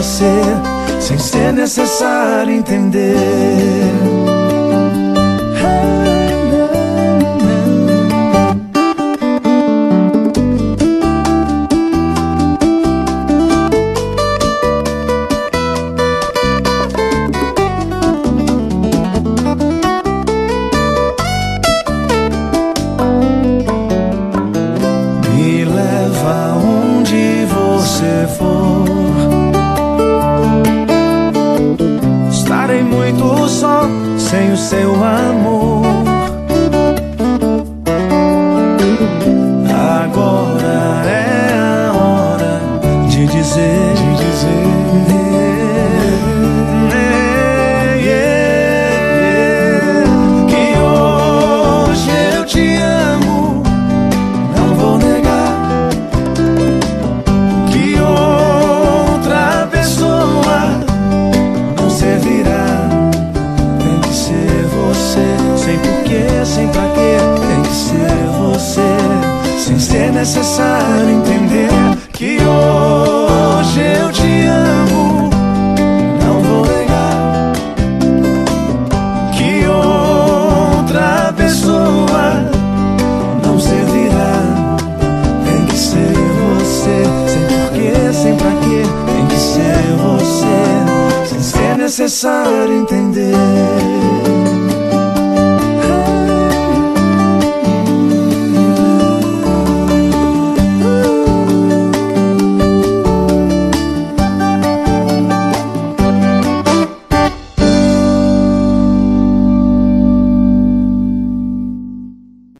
você, sem ser necessário entender. Me leva onde você for, estarei muito só sem o seu amor. Agora é a hora de dizer, que hoje eu te amo, não vou negar. Que outra pessoa não servirá. Tem que ser você, sem porquê, sem pra quê. Tem que ser você, sem ser necessário entender. Que hoje eu te amo, não vou negar. Que outra pessoa não servirá. Tem que ser você, sem porquê, sem pra quê. Tem que ser você, sem ser necessário entender.